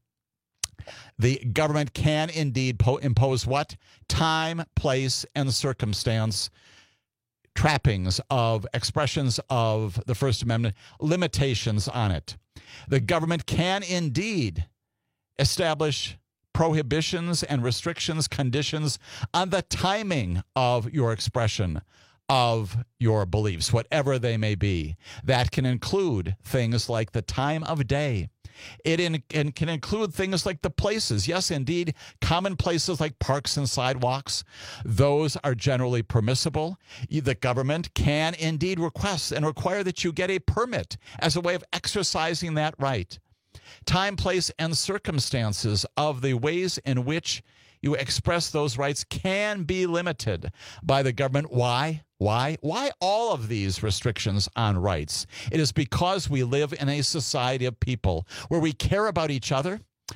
The government can indeed po- impose what? Time, place, and circumstance trappings of expressions of the First Amendment, limitations on it. The government can indeed establish prohibitions and restrictions, conditions on the timing of your expression of your beliefs, whatever they may be. That can include things like the time of day. It in, in, can include things like the places. Yes, indeed, common places like parks and sidewalks. Those are generally permissible. The government can indeed request and require that you get a permit as a way of exercising that right. Time, place, and circumstances of the ways in which you express those rights can be limited by the government. Why? Why? Why all of these restrictions on rights? It is because we live in a society of people where we care about each other,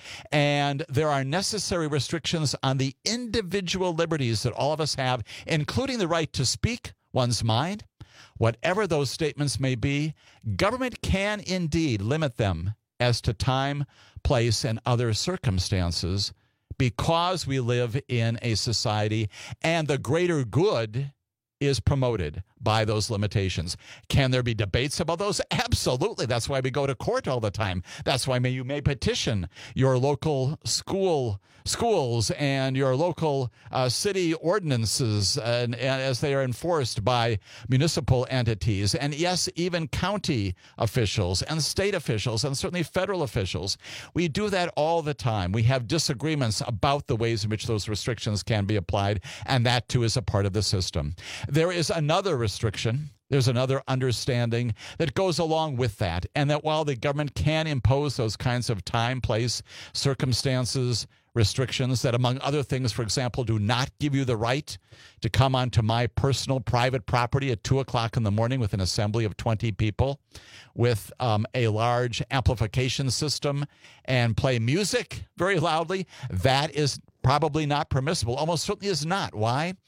and there are necessary restrictions on the individual liberties that all of us have, including the right to speak one's mind. Whatever those statements may be, government can indeed limit them as to time, place, and other circumstances because we live in a society and the greater good is promoted by those limitations. Can there be debates about those? Absolutely. That's why we go to court all the time. That's why you may petition your local school schools and your local uh, city ordinances and, and as they are enforced by municipal entities. And yes, even county officials and state officials and certainly federal officials. We do that all the time. We have disagreements about the ways in which those restrictions can be applied, and that too is a part of the system. There is another restriction. There's another understanding that goes along with that, and that while the government can impose those kinds of time, place, circumstances, restrictions that, among other things, for example, do not give you the right to come onto my personal private property at two o'clock in the morning with an assembly of twenty people with um, a large amplification system and play music very loudly, that is probably not permissible. Almost certainly is not. Why?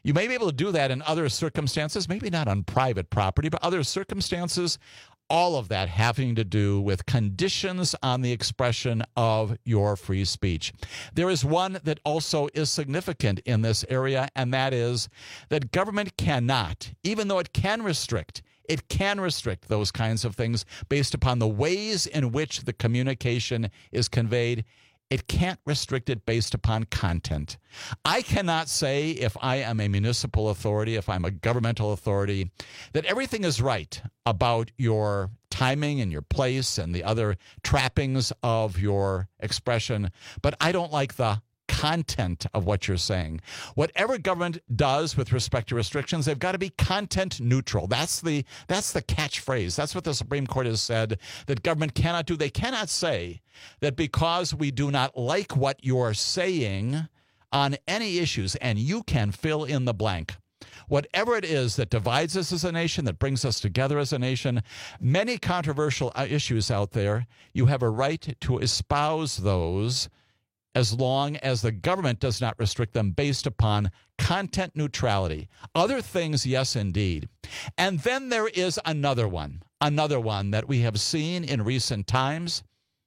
You may be able to do that in other circumstances, maybe not on private property, but other circumstances, all of that having to do with conditions on the expression of your free speech. There is one that also is significant in this area, and that is that government cannot, even though it can restrict, it can restrict those kinds of things based upon the ways in which the communication is conveyed. It can't restrict it based upon content. I cannot say, if I am a municipal authority, if I'm a governmental authority, that everything is right about your timing and your place and the other trappings of your expression, but I don't like the content of what you're saying. Whatever government does with respect to restrictions, they've got to be content neutral. That's the that's the catchphrase. That's what the Supreme Court has said that government cannot do. They cannot say that because we do not like what you're saying on any issues, and you can fill in the blank. Whatever it is that divides us as a nation, that brings us together as a nation, many controversial issues out there, you have a right to espouse those as long as the government does not restrict them based upon content neutrality. Other things, yes, indeed. And then there is another one, another one that we have seen in recent times,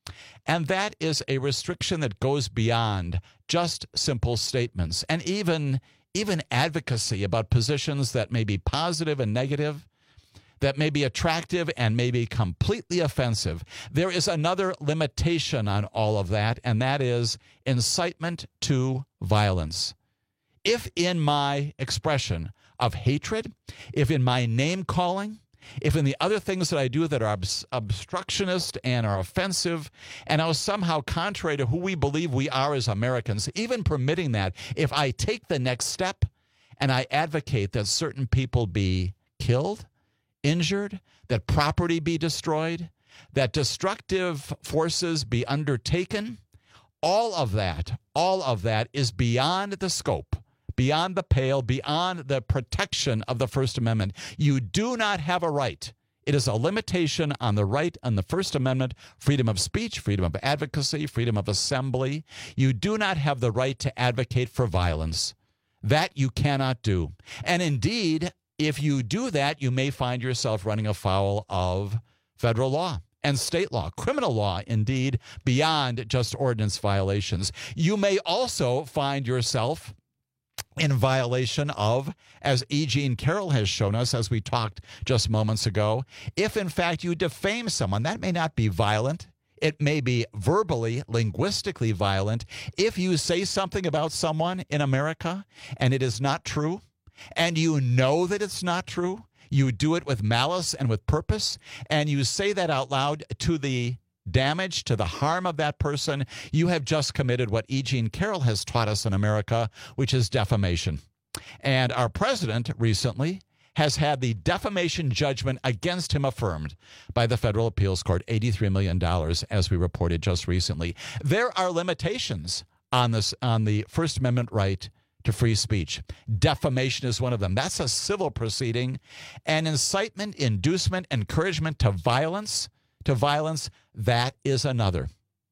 and that is a restriction that goes beyond just simple statements and even, even advocacy about positions that may be positive and negative, that may be attractive and may be completely offensive. There is another limitation on all of that, and that is incitement to violence. If in my expression of hatred, if in my name-calling, if in the other things that I do that are obs- obstructionist and are offensive and are somehow contrary to who we believe we are as Americans, even permitting that, if I take the next step and I advocate that certain people be killed, injured, that property be destroyed, that destructive forces be undertaken, all of that, all of that is beyond the scope, beyond the pale, beyond the protection of the First Amendment. You do not have a right. It is a limitation on the right on the First Amendment, freedom of speech, freedom of advocacy, freedom of assembly. You do not have the right to advocate for violence. That you cannot do. And indeed, if you do that, you may find yourself running afoul of federal law and state law, criminal law, indeed, beyond just ordinance violations. You may also find yourself in violation of, as E. Jean Carroll has shown us, as we talked just moments ago, if in fact you defame someone. That may not be violent. It may be verbally, linguistically violent. If you say something about someone in America and it is not true, and you know that it's not true, you do it with malice and with purpose, and you say that out loud to the damage, to the harm of that person, you have just committed what E. Jean Carroll has taught us in America, which is defamation. And our president recently has had the defamation judgment against him affirmed by the Federal Appeals Court, eighty-three million dollars, as we reported just recently. There are limitations on this, on the First Amendment right to free speech. Defamation is one of them. That's a civil proceeding. And incitement, inducement, encouragement to violence, to violence, that is another.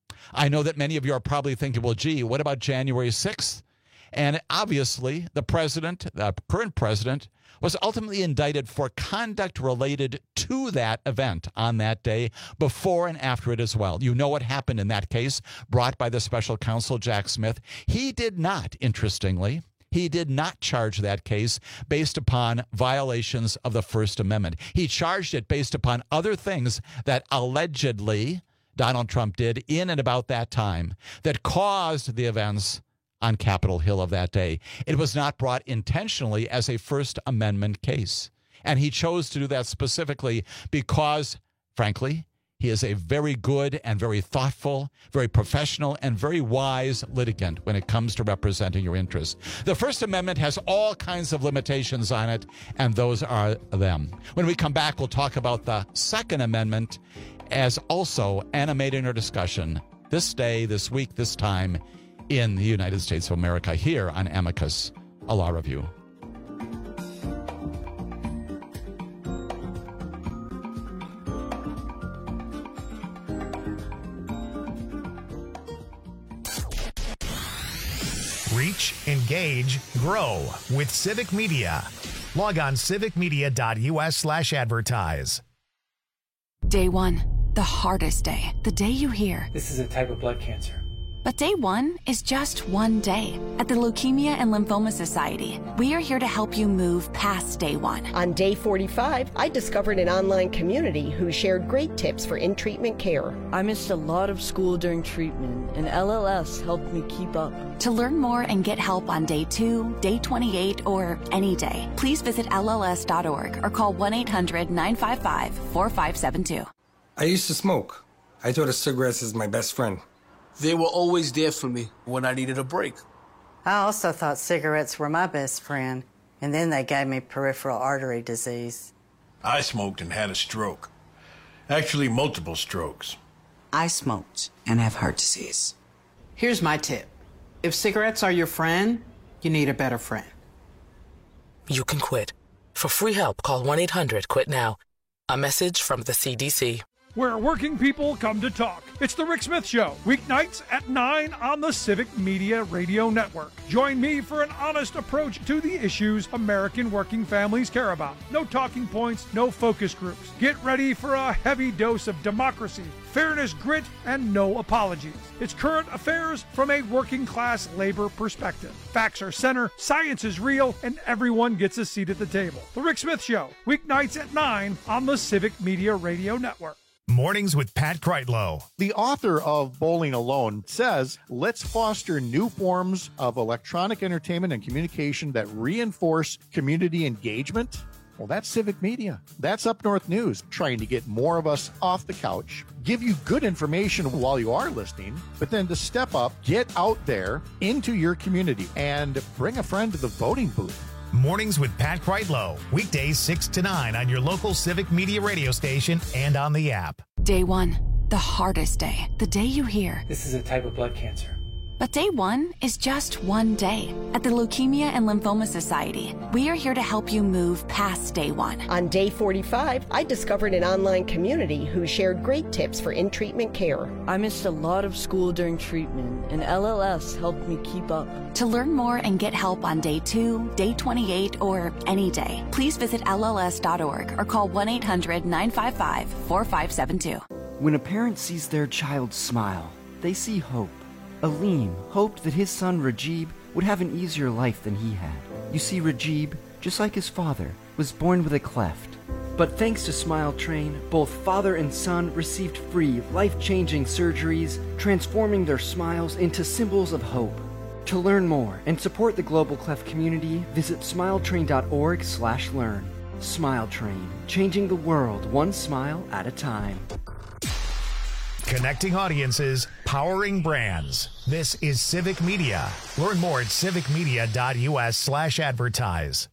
I know that many of you are probably thinking, well, gee, what about January sixth? And obviously, the president, the current president, was ultimately indicted for conduct related to that event on that day, before and after it as well. You know what happened in that case, brought by the special counsel, Jack Smith. He did not, interestingly, he did not charge that case based upon violations of the First Amendment. He charged it based upon other things that allegedly Donald Trump did in and about that time that caused the events on Capitol Hill of that day. It was not brought intentionally as a First Amendment case. And he chose to do that specifically because, frankly, he is a very good and very thoughtful, very professional, and very wise litigant when it comes to representing your interests. The First Amendment has all kinds of limitations on it, and those are them. When we come back, we'll talk about the Second Amendment as also animating our discussion this day, this week, this time in the United States of America, here on Amicus, a law review. Reach, engage, grow with Civic Media. Log on civicmedia.us slash advertise. Day one, the hardest day. The day you hear, "This is a type of blood cancer." But day one is just one day. At the Leukemia and Lymphoma Society, we are here to help you move past day one. On day forty-five, I discovered an online community who shared great tips for in-treatment care. I missed a lot of school during treatment, and L L S helped me keep up. To learn more and get help on day two, day twenty-eight, or any day, please visit L L S dot org or call one eight hundred nine five five four five seven two. I used to smoke. I thought of cigarettes as my best friend. They were always there for me when I needed a break. I also thought cigarettes were my best friend, and then they gave me peripheral artery disease. I smoked and had a stroke. Actually, multiple strokes. I smoked and have heart disease. Here's my tip. If cigarettes are your friend, you need a better friend. You can quit. For free help, call one eight hundred quit now. A message from the C D C. Where working people come to talk. It's the Rick Smith Show, weeknights at nine on the Civic Media Radio Network. Join me for an honest approach to the issues American working families care about. No talking points, no focus groups. Get ready for a heavy dose of democracy, fairness, grit, and no apologies. It's current affairs from a working class labor perspective. Facts are center, science is real, and everyone gets a seat at the table. The Rick Smith Show, weeknights at nine on the Civic Media Radio Network. Mornings with Pat Kreitlow. The author of Bowling Alone says, let's foster new forms of electronic entertainment and communication that reinforce community engagement. Well, that's Civic Media. That's Up North News, trying to get more of us off the couch, give you good information while you are listening, but then to step up, get out there into your community and bring a friend to the voting booth. Mornings with Pat Kreitlow. Weekdays six to nine on your local Civic Media radio station and on the app. Day one, the hardest day. The day you hear, "This is a type of blood cancer." But day one is just one day. At the Leukemia and Lymphoma Society, we are here to help you move past day one. On day forty-five, I discovered an online community who shared great tips for in-treatment care. I missed a lot of school during treatment, and L L S helped me keep up. To learn more and get help on day two, day twenty-eight, or any day, please visit L L S dot org or call one eight hundred nine five five four five seven two. When a parent sees their child smile, they see hope. Aleem hoped that his son Rajib would have an easier life than he had. You see, Rajib, just like his father, was born with a cleft. But thanks to Smile Train, both father and son received free, life-changing surgeries, transforming their smiles into symbols of hope. To learn more and support the Global Cleft community, visit smiletrain.org slash learn. Smile Train, changing the world one smile at a time. Connecting audiences, powering brands. This is Civic Media. Learn more at civicmedia.us slash advertise.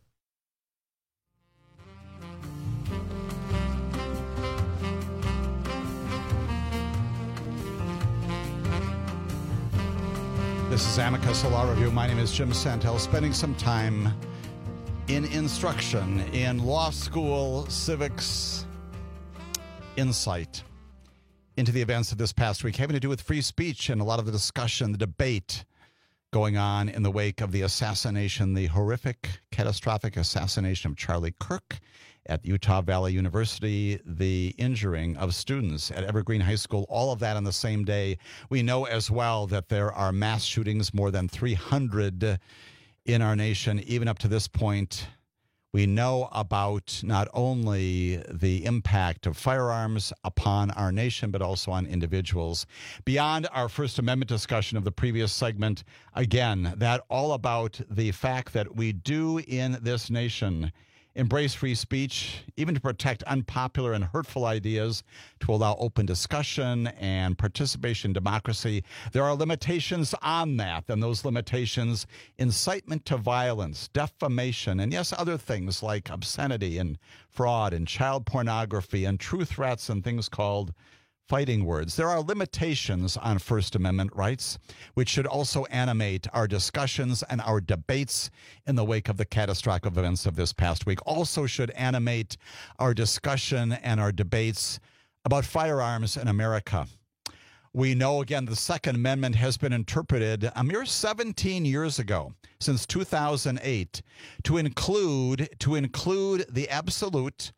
This is Amicus, a law review. My name is Jim Santel, spending some time in instruction, in law school, civics, insight into the events of this past week, having to do with free speech and a lot of the discussion, the debate going on in the wake of the assassination, the horrific, catastrophic assassination of Charlie Kirk at Utah Valley University, the injuring of students at Evergreen High School, all of that on the same day. We know as well that there are mass shootings, more than three hundred in our nation, even up to this point. We know about not only the impact of firearms upon our nation, but also on individuals. Beyond our First Amendment discussion of the previous segment, again, that all about the fact that we do in this nation embrace free speech, even to protect unpopular and hurtful ideas, to allow open discussion and participation in democracy. There are limitations on that, and those limitations, incitement to violence, defamation, and yes, other things like obscenity and fraud and child pornography and true threats and things called fighting words. There are limitations on First Amendment rights, which should also animate our discussions and our debates in the wake of the catastrophic events of this past week. Also should animate our discussion and our debates about firearms in America. We know, again, the Second Amendment has been interpreted a mere seventeen years ago, since two thousand eight, to include to include the absolute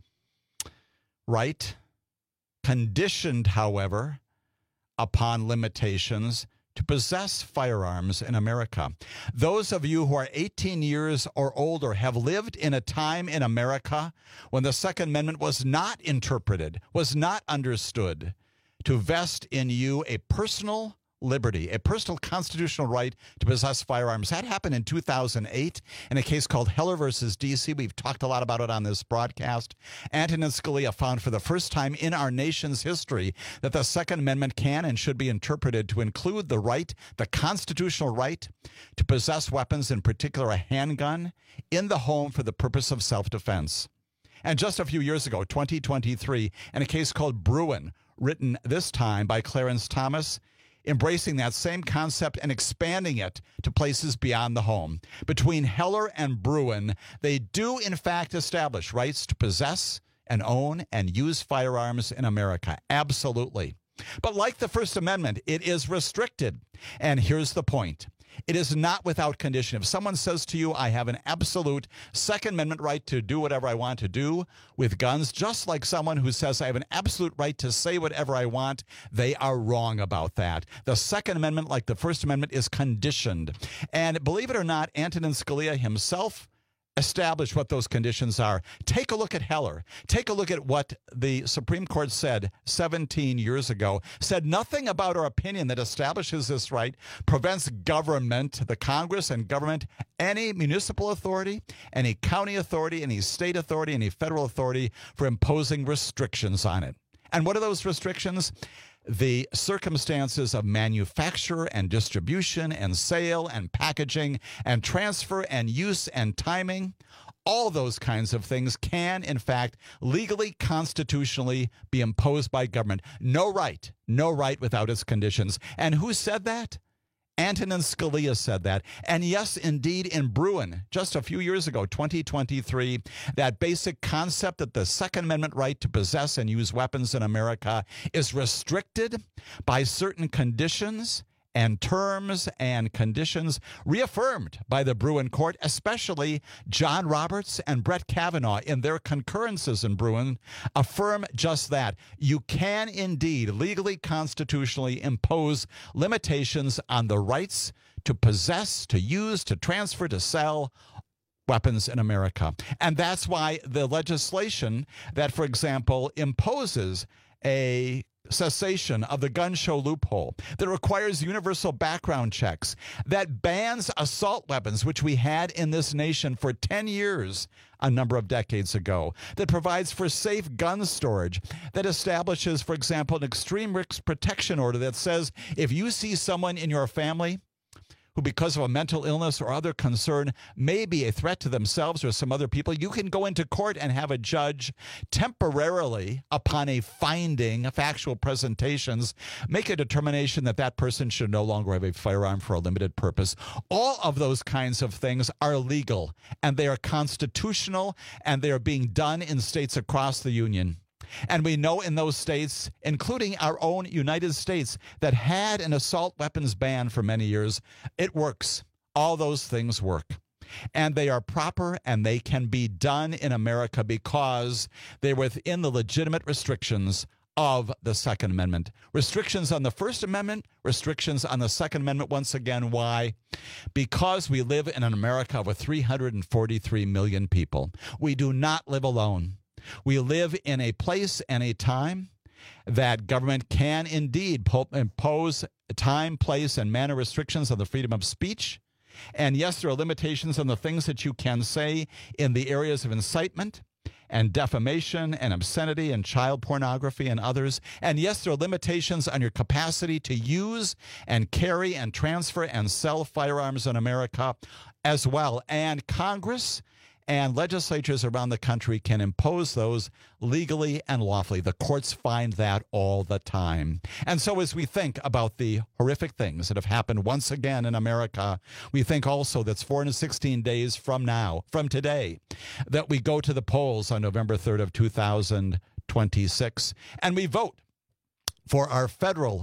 right, conditioned, however, upon limitations, to possess firearms in America. Those of you who are eighteen years or older have lived in a time in America when the Second Amendment was not interpreted, was not understood to vest in you a personal liberty, a personal constitutional right to possess firearms. That happened in two thousand eight in a case called Heller versus D C. We've talked a lot about it on this broadcast. Antonin Scalia found for the first time in our nation's history that the Second Amendment can and should be interpreted to include the right, the constitutional right, to possess weapons, in particular a handgun, in the home for the purpose of self-defense. And just a few years ago, twenty twenty-three, in a case called Bruin, written this time by Clarence Thomas, embracing that same concept and expanding it to places beyond the home. Between Heller and Bruin, they do in fact establish rights to possess and own and use firearms in America. Absolutely. But like the First Amendment, it is restricted. And here's the point. It is not without condition. If someone says to you, I have an absolute Second Amendment right to do whatever I want to do with guns, just like someone who says I have an absolute right to say whatever I want, they are wrong about that. The Second Amendment, like the First Amendment, is conditioned. And believe it or not, Antonin Scalia himself establish what those conditions are. Take a look at Heller. Take a look at what the Supreme Court said seventeen years ago. Said nothing about our opinion that establishes this right prevents government, the Congress and government, any municipal authority, any county authority, any state authority, any federal authority for imposing restrictions on it. And what are those restrictions? The circumstances of manufacture and distribution and sale and packaging and transfer and use and timing, all those kinds of things can, in fact, legally, constitutionally be imposed by government. No right, no right without its conditions. And who said that? Antonin Scalia said that. And yes, indeed, in Bruin, just a few years ago, twenty twenty-three, that basic concept that the Second Amendment right to possess and use weapons in America is restricted by certain conditions and terms and conditions reaffirmed by the Bruin court, especially John Roberts and Brett Kavanaugh in their concurrences in Bruin, affirm just that. You can indeed legally, constitutionally impose limitations on the rights to possess, to use, to transfer, to sell weapons in America. And that's why the legislation that, for example, imposes a cessation of the gun show loophole, that requires universal background checks, that bans assault weapons, which we had in this nation for ten years a number of decades ago, that provides for safe gun storage, that establishes, for example, an extreme risk protection order that says if you see someone in your family who, because of a mental illness or other concern, may be a threat to themselves or some other people, you can go into court and have a judge temporarily, upon a finding, factual presentations, make a determination that that person should no longer have a firearm for a limited purpose. All of those kinds of things are legal, and they are constitutional, and they are being done in states across the union. And we know in those states, including our own United States, that had an assault weapons ban for many years, it works. All those things work. And they are proper, and they can be done in America because they're within the legitimate restrictions of the Second Amendment. Restrictions on the First Amendment, restrictions on the Second Amendment. Once again, why? Because we live in an America with three hundred forty-three million people. We do not live alone. We live in a place and a time that government can indeed impose time, place, and manner restrictions on the freedom of speech. And yes, there are limitations on the things that you can say in the areas of incitement and defamation and obscenity and child pornography and others. And yes, there are limitations on your capacity to use and carry and transfer and sell firearms in America as well. And Congress and legislatures around the country can impose those legally and lawfully. The courts find that all the time. And so as we think about the horrific things that have happened once again in America, we think also that's four hundred sixteen days from now, from today, that we go to the polls on November third of two thousand twenty-six, and we vote for our federal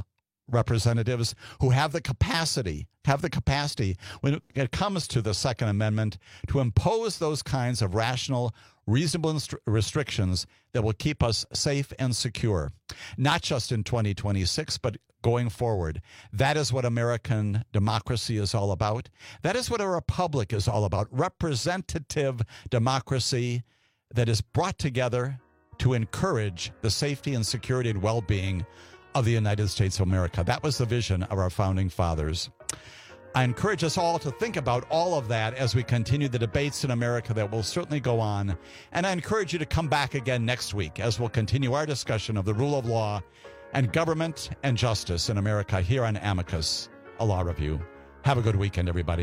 representatives who have the capacity, have the capacity when it comes to the Second Amendment to impose those kinds of rational, reasonable inst- restrictions that will keep us safe and secure, not just in twenty twenty-six, but going forward. That is what American democracy is all about. That is what a republic is all about, representative democracy that is brought together to encourage the safety and security and well-being of the United States of America. That was the vision of our founding fathers. I encourage us all to think about all of that as we continue the debates in America that will certainly go on. And I encourage you to come back again next week as we'll continue our discussion of the rule of law and government and justice in America here on Amicus, a law review. Have a good weekend, everybody.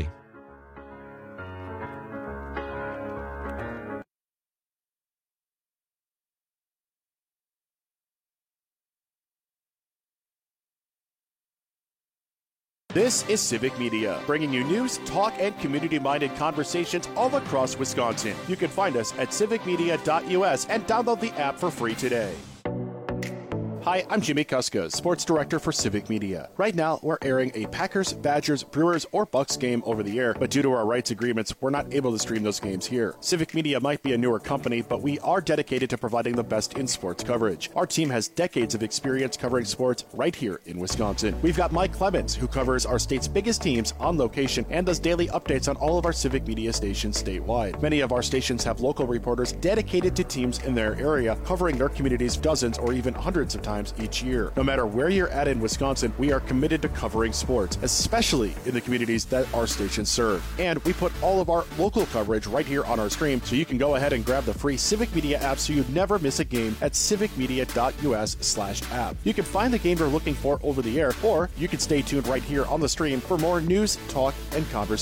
This is Civic Media, bringing you news, talk, and community-minded conversations all across Wisconsin. You can find us at civic media dot U S and download the app for free today. Hi, I'm Jimmy Kuska, Sports Director for Civic Media. Right now, we're airing a Packers, Badgers, Brewers, or Bucks game over the air, but due to our rights agreements, we're not able to stream those games here. Civic Media might be a newer company, but we are dedicated to providing the best in sports coverage. Our team has decades of experience covering sports right here in Wisconsin. We've got Mike Clemens, who covers our state's biggest teams on location and does daily updates on all of our Civic Media stations statewide. Many of our stations have local reporters dedicated to teams in their area, covering their communities dozens or even hundreds of times each year. No matter where you're at in Wisconsin, we are committed to covering sports, especially in the communities that our stations serve. And we put all of our local coverage right here on our stream, so you can go ahead and grab the free Civic Media app so you never miss a game at civic media dot U S slash app. You can find the game you're looking for over the air, or you can stay tuned right here on the stream for more news, talk, and conversation.